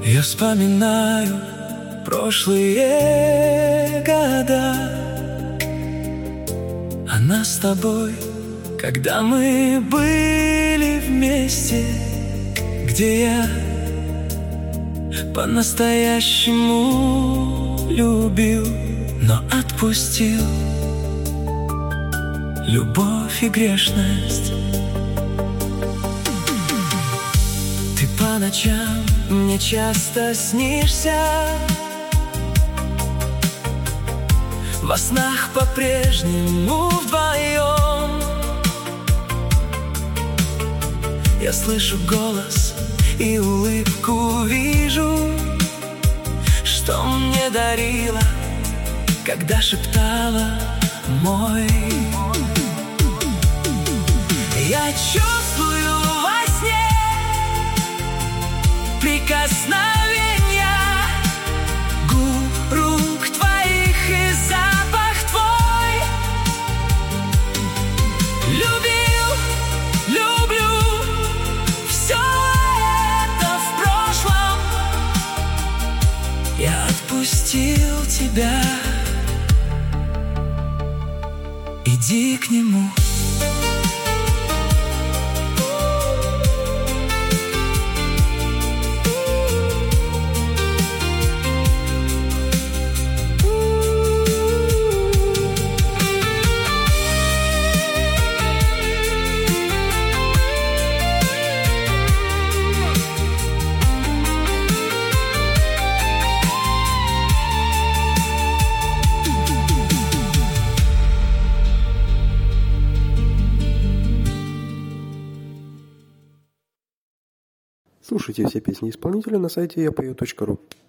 Я вспоминаю прошлые года, а нас с тобой, когда мы были вместе, где я по-настоящему любил, но отпустил любовь и грешность. Ты по ночам мне часто снишься, во снах по-прежнему вдвоем. Я слышу голос и улыбку вижу, что мне дарила, когда шептала мой. Я чувствую во сне прикосновения губ, рук твоих и запах твой. Любил, люблю, все это в прошлом. Я отпустил тебя, иди к нему. Слушайте все песни исполнителя на сайте yapою.ru.